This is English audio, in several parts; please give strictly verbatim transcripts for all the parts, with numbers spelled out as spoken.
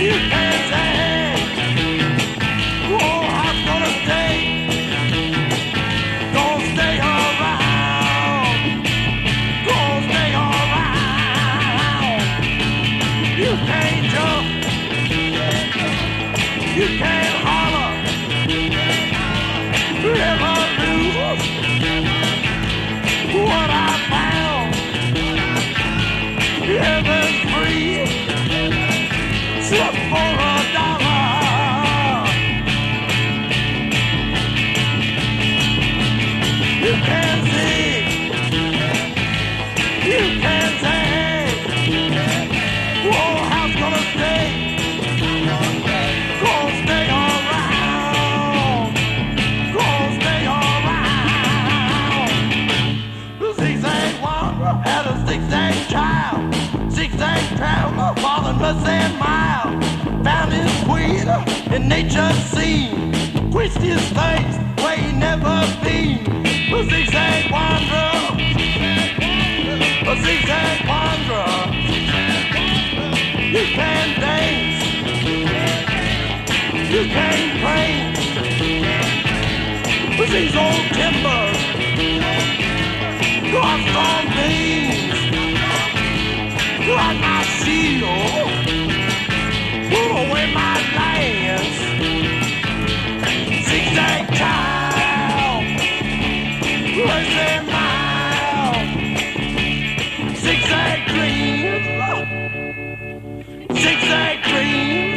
And mile, found his queen in nature's scene, quenched his thirst where he never been. A zigzag wanderer, a zigzag wanderer. You can dance, you can prance. These old timbers, crossed on beams, like my shield. Pull away my lance, zigzag child, lazy mile, zigzag dreams, zigzag dreams.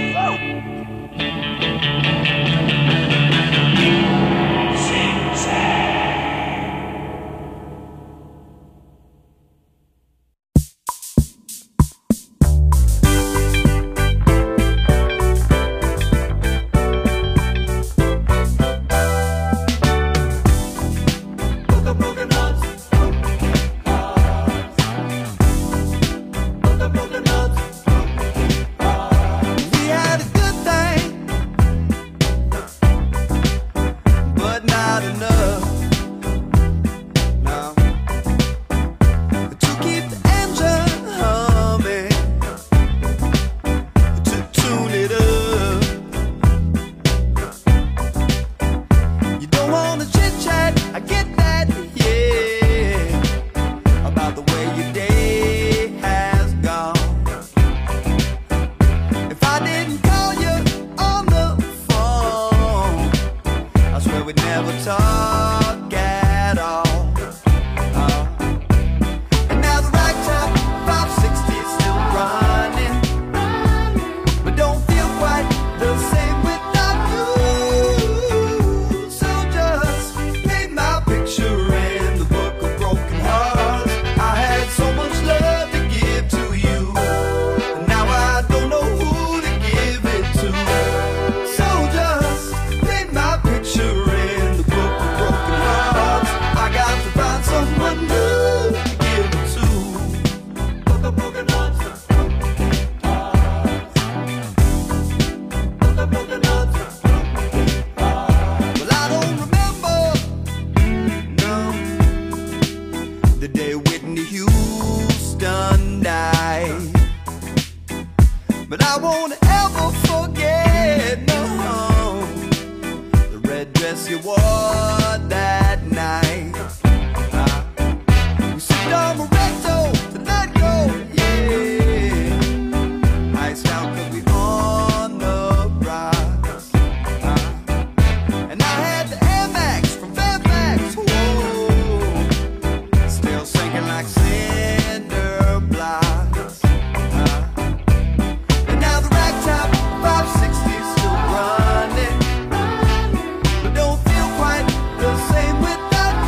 But don't feel quite the same without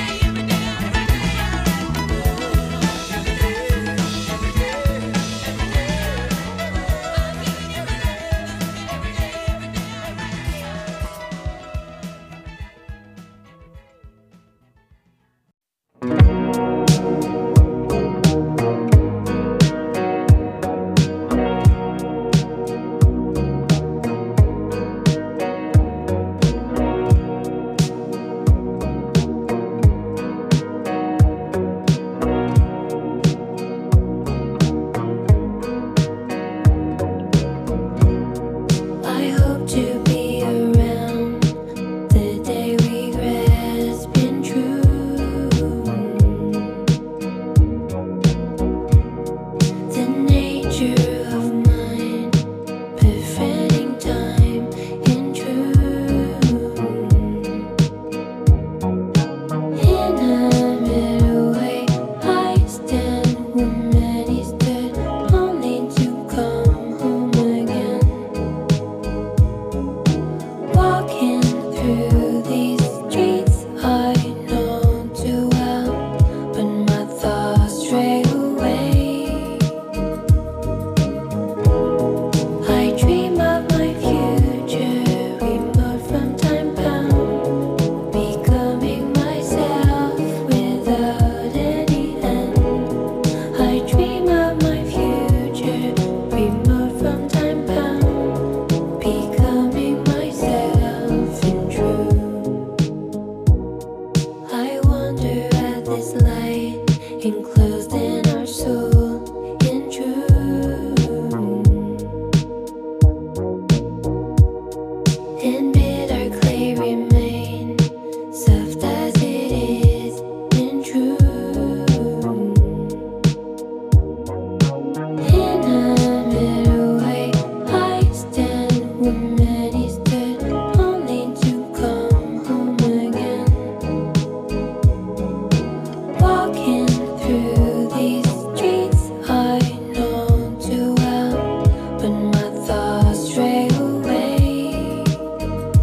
Becoming myself in truth. and bitter clay remain, soft as it is and true. In a middle way, I stand where many stood, only to come home again. Walking through these streets I know too well, but my thoughts stray away.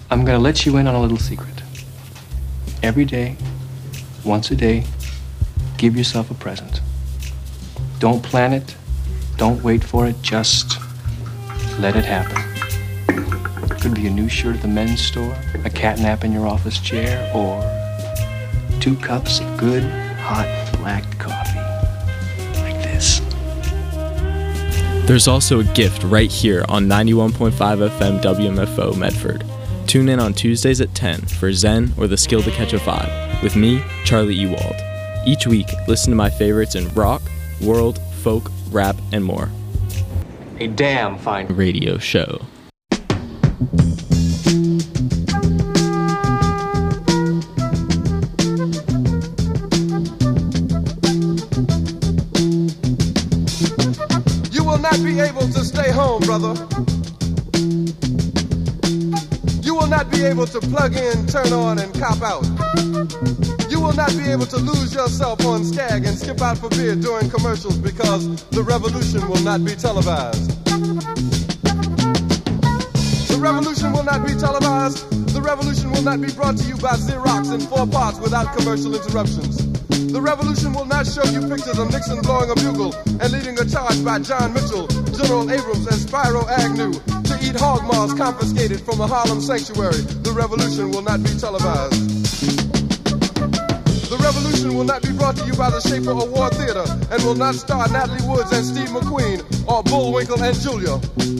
I'm gonna let you in on a little secret. Every day, once a day, give yourself a present. Don't plan it, don't wait for it, just let it happen. Could be a new shirt at the men's store, a cat nap in your office chair, or two cups of good, hot, black coffee. Like this. There's also a gift right here on ninety-one point five F M W M F O Medford. Tune in on Tuesdays at ten for Zen or The Skill to Catch a Vibe with me, Charlie Ewald. Each week, listen to my favorites in rock, world, folk, rap, and more. A damn fine Radio show. You will not be able to stay home, brother. You will not be able to plug in, turn on, and cop out. You will not be able to lose yourself on Skag and skip out for beer during commercials because the revolution will not be televised. The revolution will not be televised. The revolution will not be brought to you by Xerox in four parts without commercial interruptions. The revolution will not show you pictures of Nixon blowing a bugle and leading a charge by John Mitchell, General Abrams, and Spyro Agnew to eat hog maws confiscated from a Harlem sanctuary. The revolution will not be televised. The revolution will not be brought to you by the Schaefer Award Theater and will not star Natalie Woods and Steve McQueen or Bullwinkle and Julia.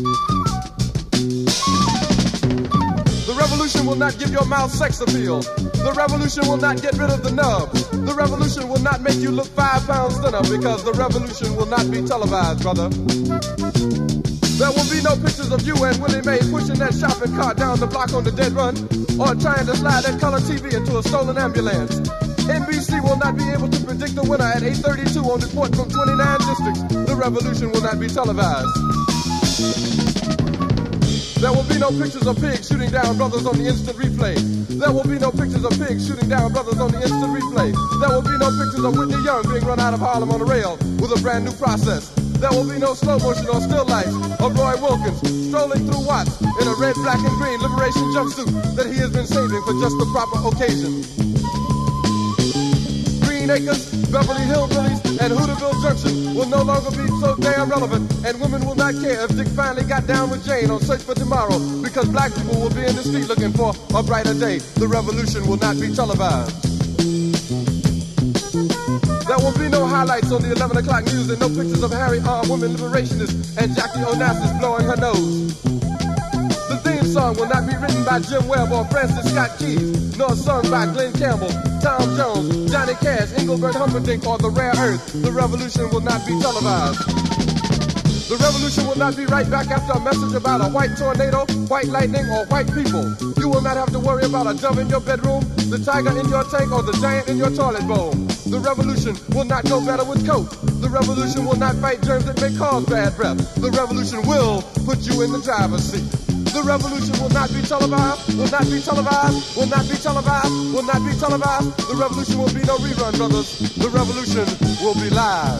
The revolution will not give your mouth sex appeal. The revolution will not get rid of the nubs. The revolution will not make you look five pounds thinner because the revolution will not be televised, brother. There will be no pictures of you and Willie Mae pushing that shopping cart down the block on the dead run or trying to slide that color T V into a stolen ambulance. N B C will not be able to predict the winner at eight thirty-two on report from twenty-nine districts. The revolution will not be televised. There will be no pictures of pigs shooting down brothers on the instant replay. There will be no pictures of pigs shooting down brothers on the instant replay. There will be no pictures of Whitney Young being run out of Harlem on a rail with a brand new process. There will be no slow motion or still life of Roy Wilkins strolling through Watts in a red, black, and green liberation jumpsuit that he has been saving for just the proper occasion. Green Acres, Beverly Hillbillies, and Hooterville Junction will no longer be so damn relevant, and women will not care if Dick finally got down with Jane on Search for Tomorrow, because black people will be in the street looking for a brighter day. The revolution will not be televised. There will be no highlights on the eleven o'clock news and no pictures of Harry armed women liberationists and Jackie Onassis blowing her nose. The theme song will not be written by Jim Webb or Francis Scott Keys, nor sung by Glenn Campbell, Tom Jones, Johnny Cash, Engelbert Humperdinck, or The Rare Earth. The revolution will not be televised. The revolution will not be right back after a message about a white tornado, white lightning, or white people. You will not have to worry about a dove in your bedroom, the tiger in your tank, or the giant in your toilet bowl. The revolution will not go better with Coke. The revolution will not fight germs that may cause bad breath. The revolution will put you in the driver's seat. The revolution will not be televised, will not be televised, will not be televised, will not be televised. The revolution will be no rerun, brothers. The revolution will be live.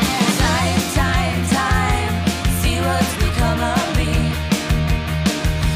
Time, time, time, see what's become of me.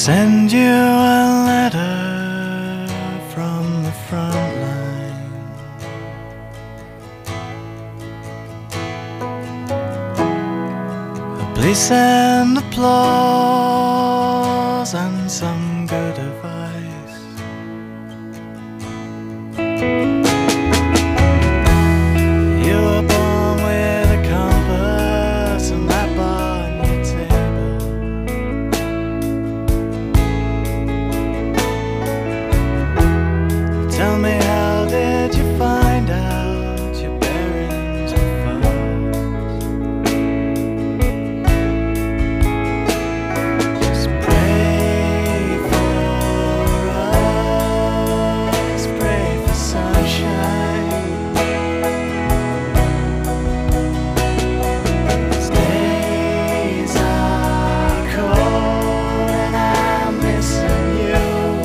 send you a letter from the front line. Please send applause and some good advice. You were born with a compass and that bar on your table. Tell me, how did you find out your bearings were false? Just pray for us, pray for sunshine. These days are cold and I'm missing you.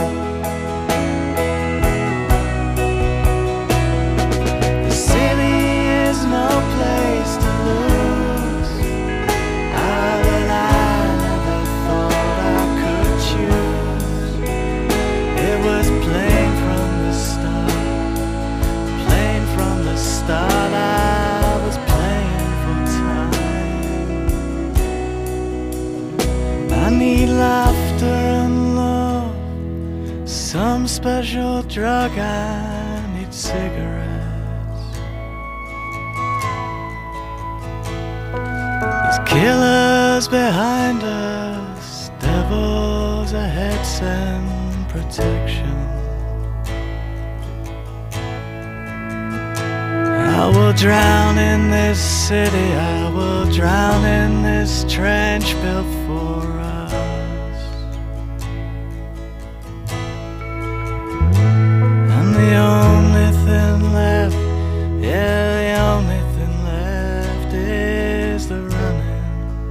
The city is no place to lose. Ah, but I never thought I could choose. It was plain from the start, plain from the start. I was playing for time. I need laughter and love, some special drug. I need cigarettes. There's killers behind us, devils ahead, send protection. I will drown in this city, I will drown in this trench built for us. And the only thing left, yeah, the only thing left is the running.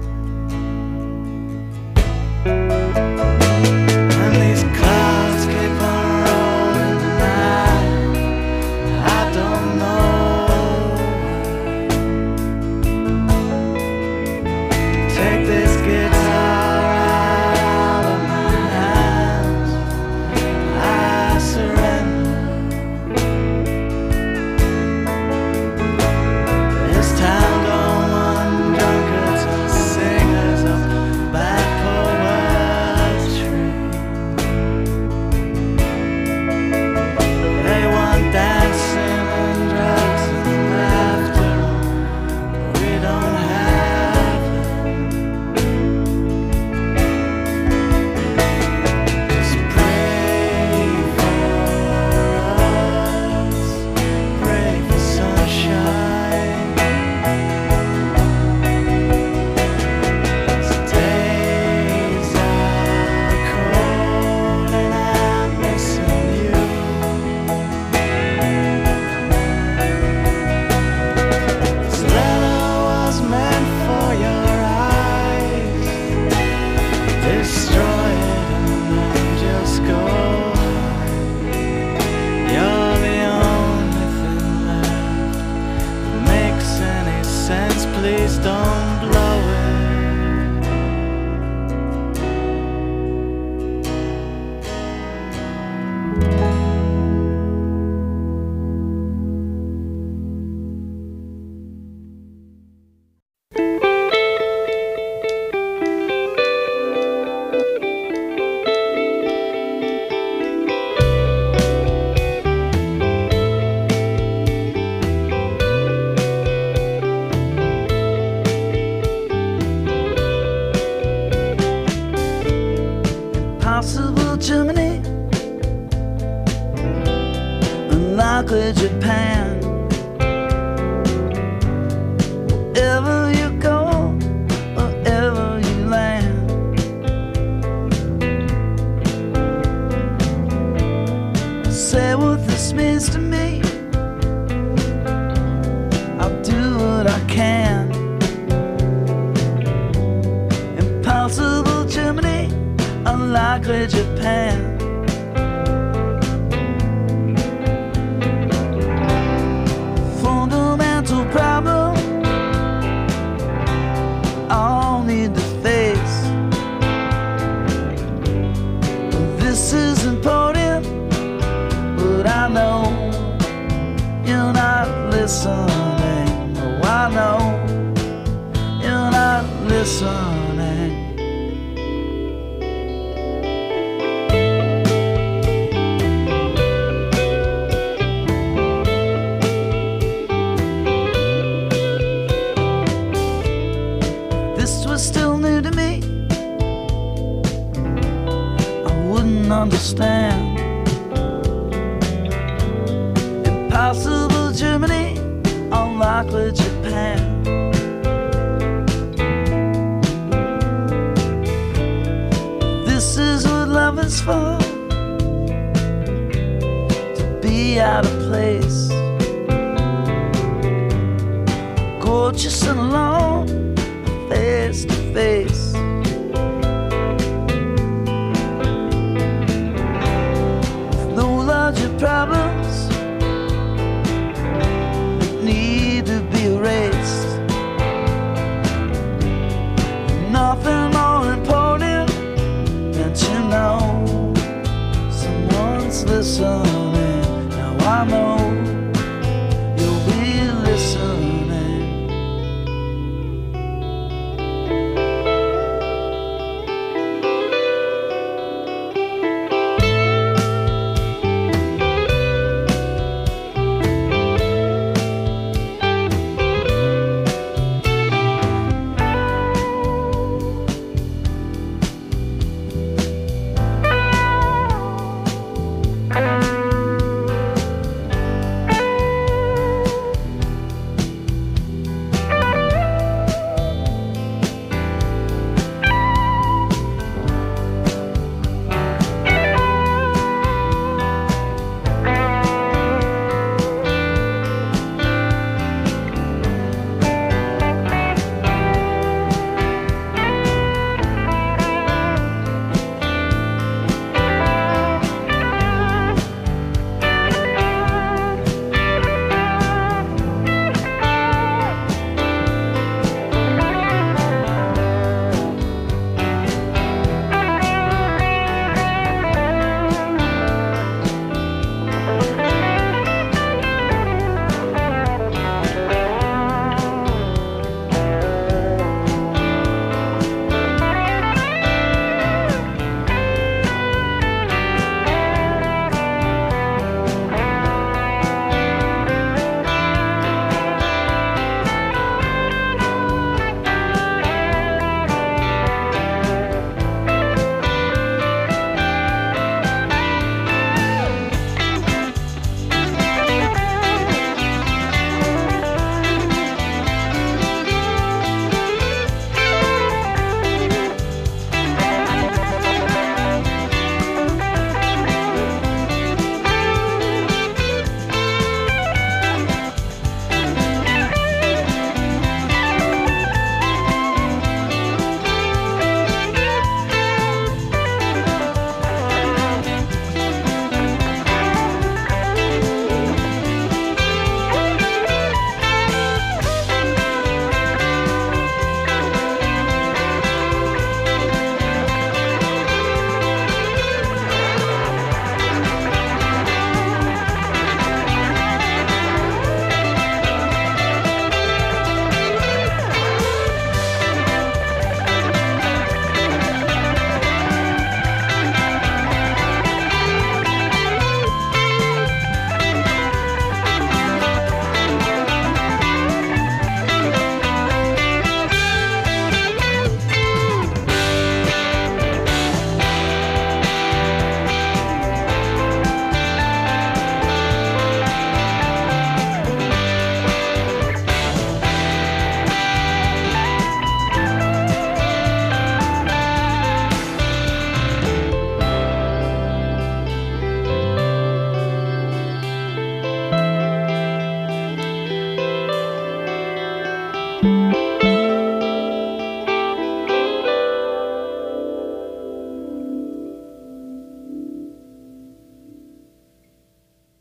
And these clouds keep on rolling tonight. I don't know why. Take this guitar out of my hands. I surrender. This town don't want drunkards and singers of bad poetry. They want dancing and drugs and laughter. We don't have it. Just pray for us, pray for sunshine. These days are cold and I'm missing you. This letter was meant for your eyes. Destroy it and then just go hide. You're the only thing left that makes any sense. Please don't blow it. Possible Germany, unlikely Japan. Wherever you go, wherever you land, say what this means to me. I'll do what I can. Impossible Germany, unlikely Japan. Fundamental problem, all need to face. listening. Oh, I know you're not listening. This was still new to me. I wouldn't understand. Impossible Germany, unlikely Japan. This is what love is for, to be out of place, gorgeous and alone, face to face. With no larger problems that need to be erased, nothing more important than to know someone's listening. Now I know you'll be listening.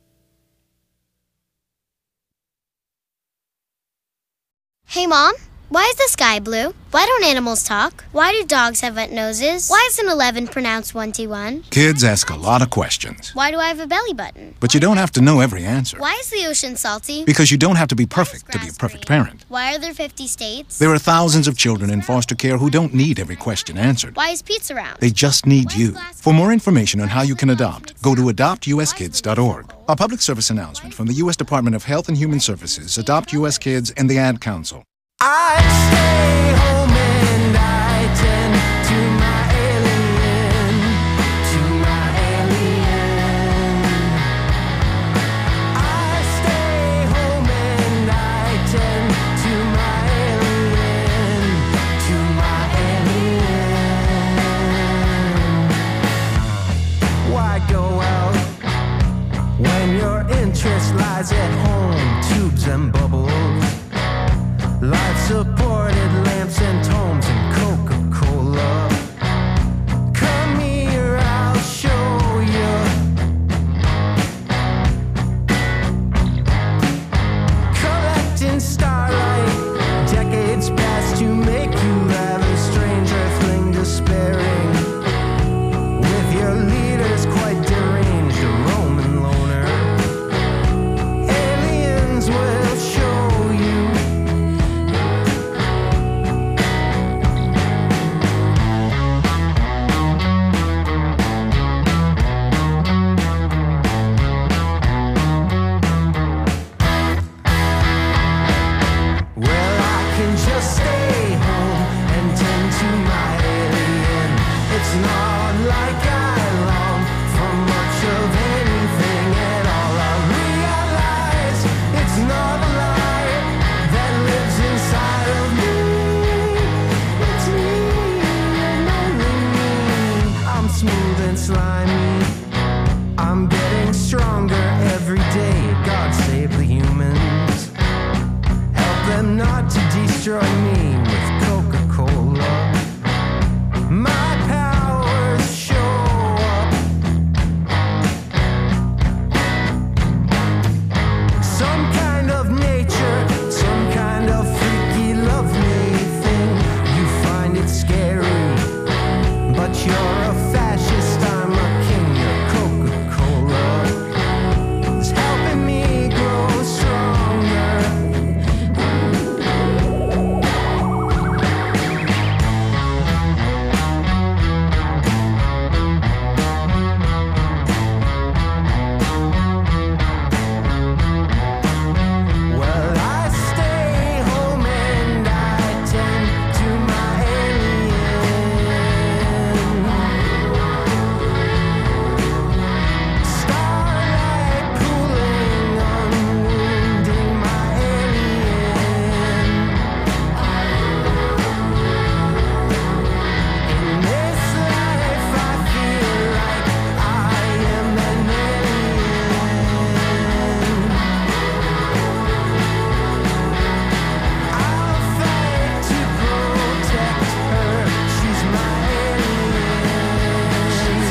Hey, Mom, Why is the sky blue? Why don't animals talk? Why do dogs have wet noses? Why is an eleven pronounced one-T-one? Kids ask a lot of questions, Why do I have a belly button? but you don't have to know every answer. Why is the ocean salty? Because you don't have to be perfect to be a perfect parent. Why are there fifty states? There are thousands of children in foster care who don't need every question answered. Why is pizza round? They just need you. For more information on how you can adopt, go to adopt u s kids dot org. A public service announcement from the U S Department of Health and Human Services, Adopt U S Kids, and the Ad Council. I stay home and I tend to my alien, to my alien. I stay home and I tend to my alien, to my alien. Why go out when your interest lies at home? Tubes and bubbles, life-supported lamps and tomes and Coca-Cola. Come here, I'll show you. Collecting starlight, decades past to make you have a strange earthling despairing. With your leaders quite deranged, a Roman loner. Aliens will show you. Well, I can just stay home and tend to my alien. It's not like I long for much of anything at all. I realize it's not a lie that lives inside of me. It's me and only me. I'm smooth and slimy. I'm getting stronger every day. God save the humans. Help them not to destroy me with Coca-Cola. My powers show up. Some kind of nature, some kind of freaky, lovely thing. You find it scary, but you're a fascist, I'm a king. Your Coca-Cola is helping me grow stronger. Well, I stay home and I tend to my alien. Starlight cooling, unwounding my alien. In this life I feel like I am an alien. I'll fight to protect her. She's my alien.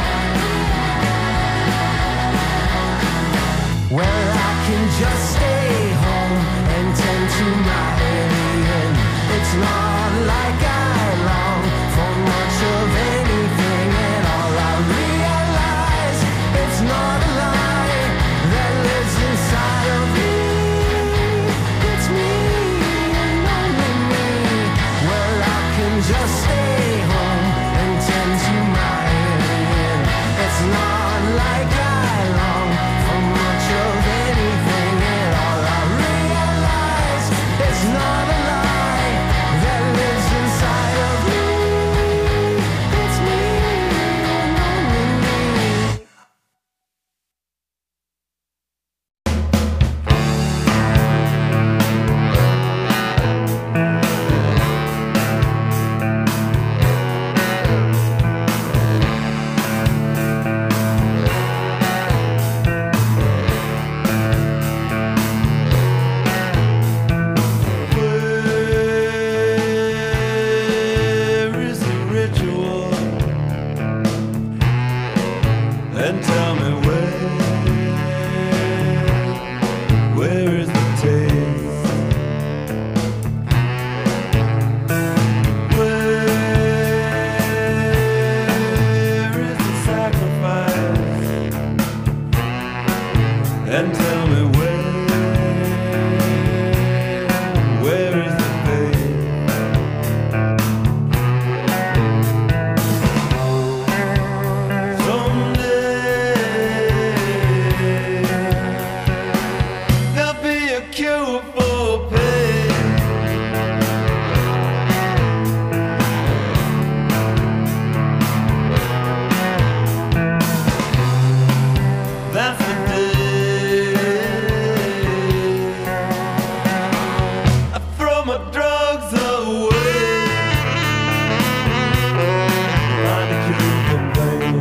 Well, I can just stay home and tend to my alien. It's not like I long for much of anything at all. I realize it's not a lie that lives inside of me. It's me and only me. Well, I can just stay home and tend to my alien. It's not like I long for much of anything at all. I realize it's not a lie that cure for pain. That's the day I throw my drugs away. Find a cure for pain.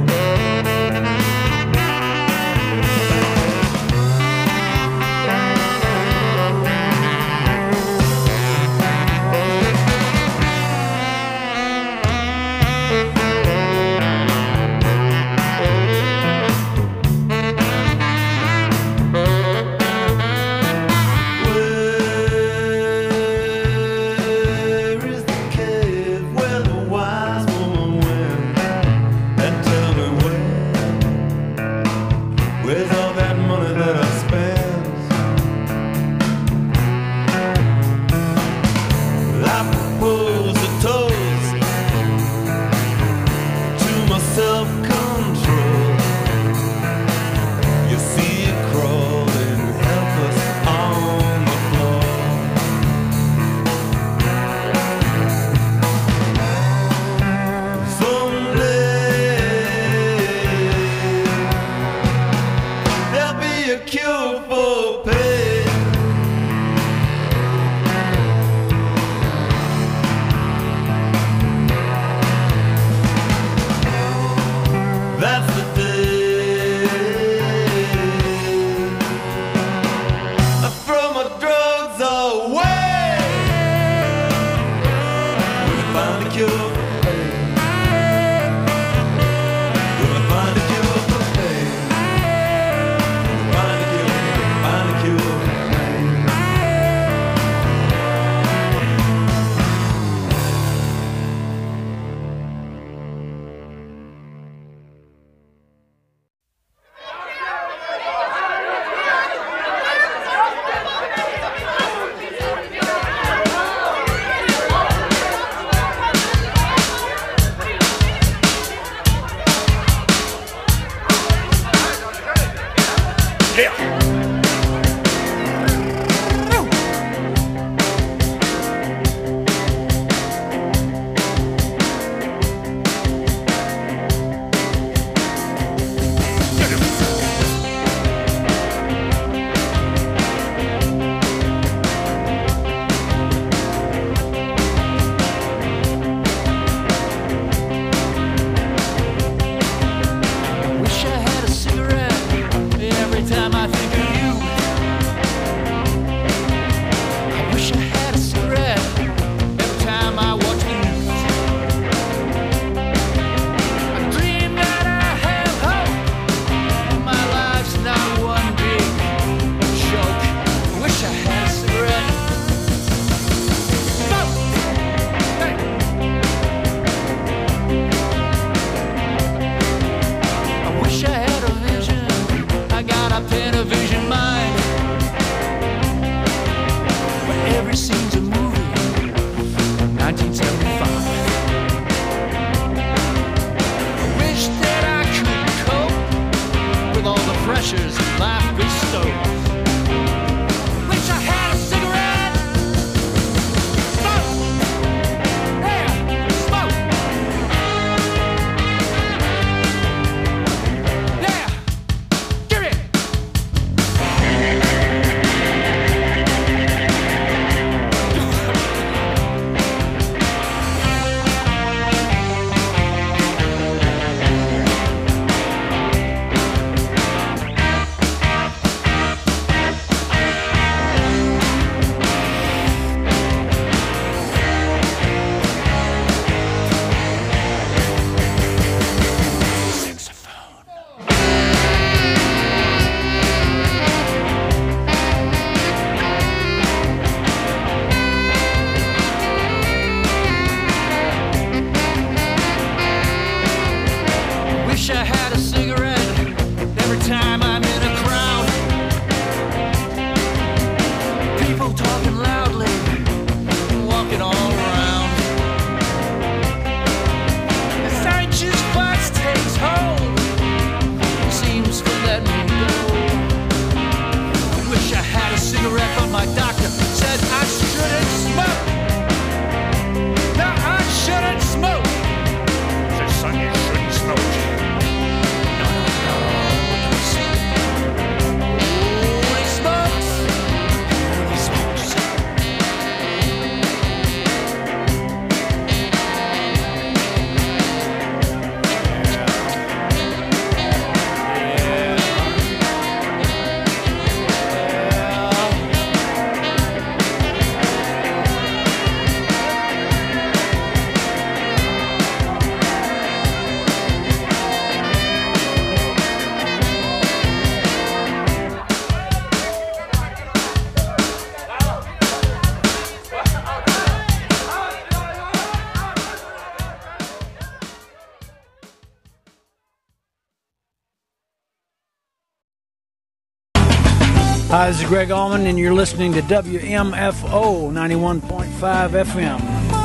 Hi, this is Greg Allman, and you're listening to W M F O ninety-one point five F M.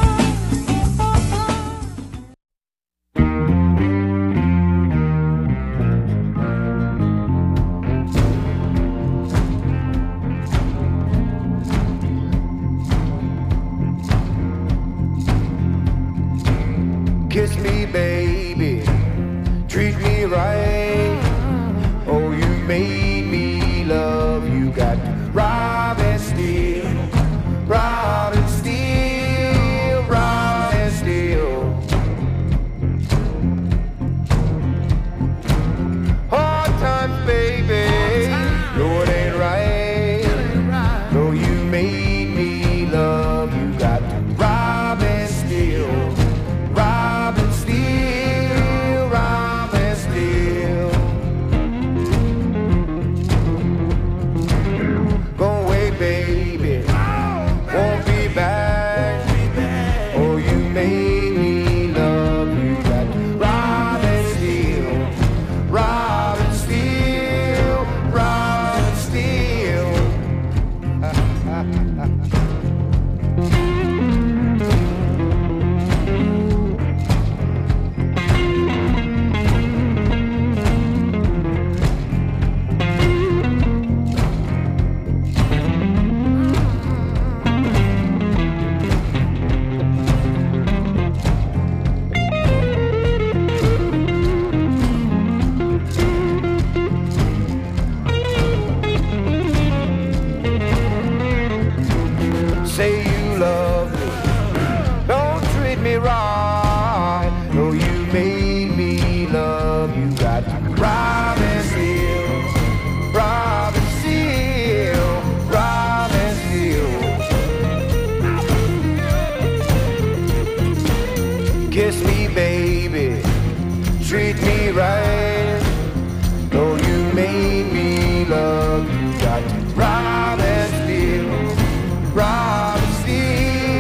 Kiss me, baby, treat me right. Oh, you made me love you. Got to rob and steal, rob and steal, rob and steal. Hard times, baby, no, it ain't right. No, you made me love you. Got to rob and steal, rob and steal, rob and steal. Go away, baby, won't be back. Oh, you made me love you. Got to rob and steal, rob and steal, rob and steal. Say you love me, don't treat me right. No, you made me love you. Got to rob and steal, rob and steal, rob and steal. Kiss me, baby, treat me right. No, you made me love you. Got to rob and steal, rob and steal.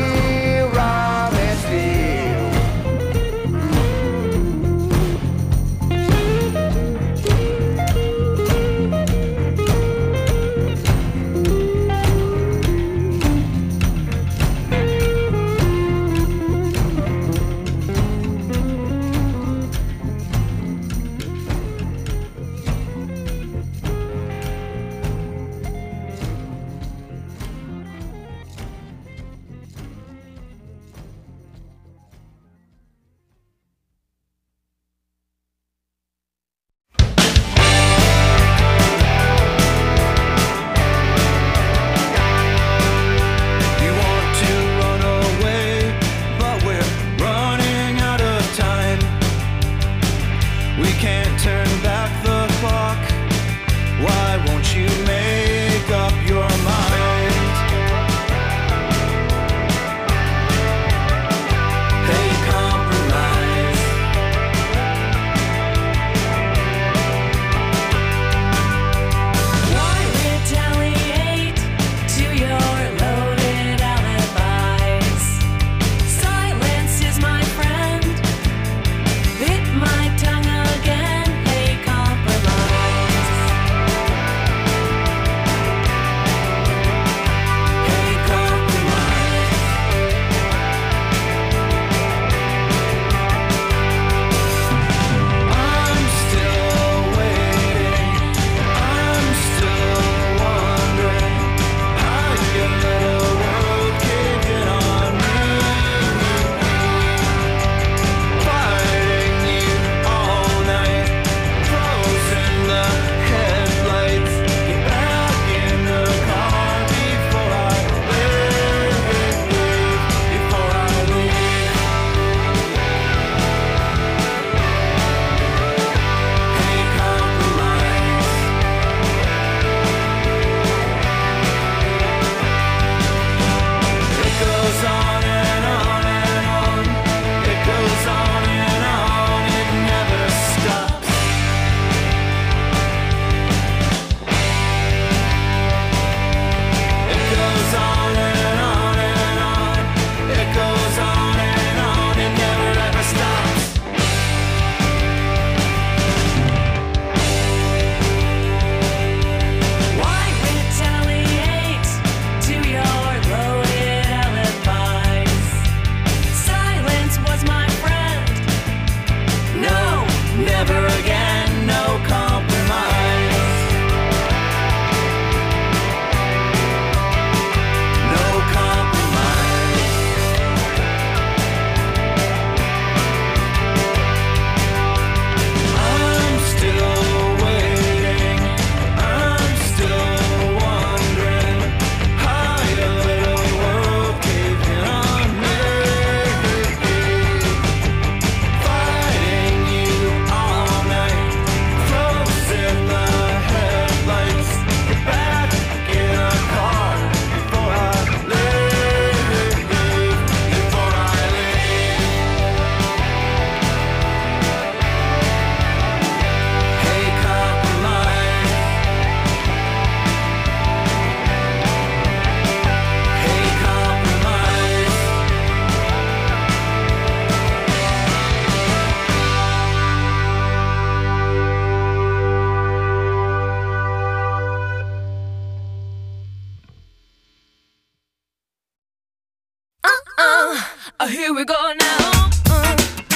here we go now. Uh.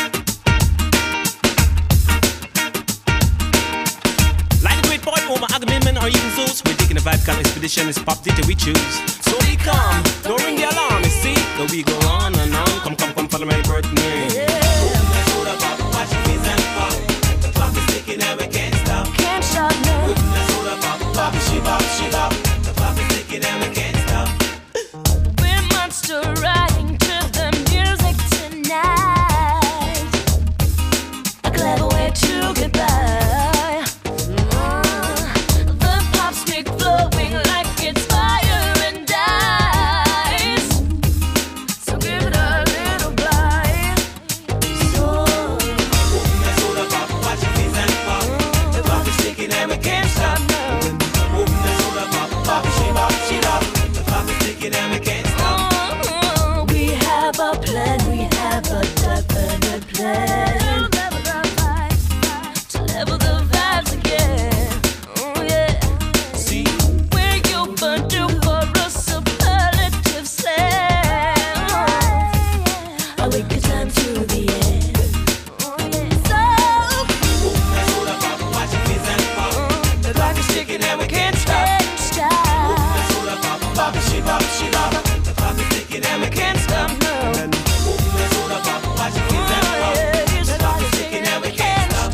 Like the great boy Omar Agamemnon or even Zeus, we're taking a vibe kind of expedition. It's pop D J we choose. So we come, don't ring the alarm. You see, though we go on and on. Come, come, come, follow my birthday. Yeah. Watch your face and pop. The clock is ticking and we can't stop. Can't stop now. Bop, she bop, she bop. The clock is ticking and we can't stop. We're monster riding to the music tonight. A clever way to get by. Uh, the pop stick flowing like it's fire and ice. So give it a little bite. So watch your face and pop. The clock is ticking and we can't stop. uh, we have a plan, we have a definite plan to level the vibes again. Oh yeah. See, We're your do for a superlative sound. A wicked time to the end. Oh yeah. So watch your face and pop. the clock is ticking and we can't stop. Bop, she bop, she bop. The clock is ticking and we can't stop. No. Watch your face and pop. The clock is ticking and we can't stop.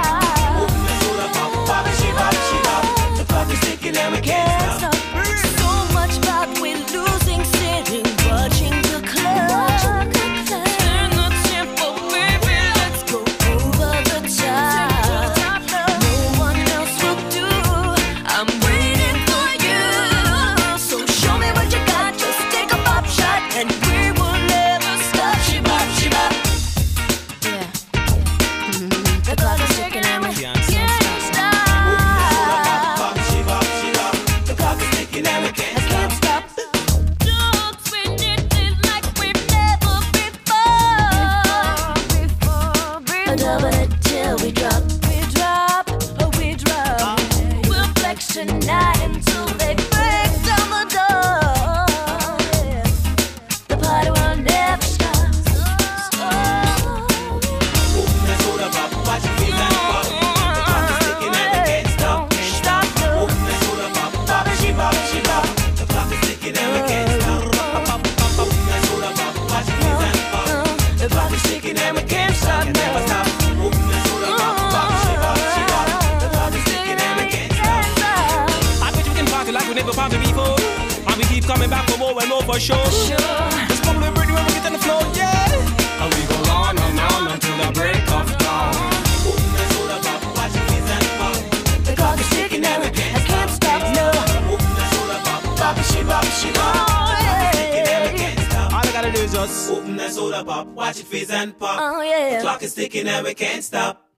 Bop, she bop, she bop. The clock is ticking and we can't stop. So much about we're losing, sitting, watching the clock. Turn the tempo, baby, let's go over the top. No one else will do. I'm waiting for you. So show me what you got. Just take a pop shot, and we will never stop. She bop, she bop. Yeah. The clock is ticking and we can't stop. Bop, she bop, she bop. The clock is ticking and we I can't can't stop. stop. Dogs, we did it like we've never before. Double it till we drop. We drop, oh we drop. We'll flex tonight until they break down the door. The party will never stop. Watch your face and pop. The clock is ticking and we can't stop. Don't stop, no. Bop, she bop, she bop. The clock is ticking and we can't stop. Watch your face and pop. The clock is ticking and we can't stop Never now. stop. Bop, she bop, she bop. The clock is ticking and we can't stop. I bet you can party like we never party before. And we keep coming back for more and more for sure. It's probably pretty when we get on the floor, yeah. And we go on and on until the break of dawn. Watch your face and pop. The clock is ticking and we I can't stop, no. Bop, she bop, she bop. Oh, yeah. All I gotta do is just open that soda pop, watch it fizz and pop. Oh, yeah. The clock is ticking and we can't stop.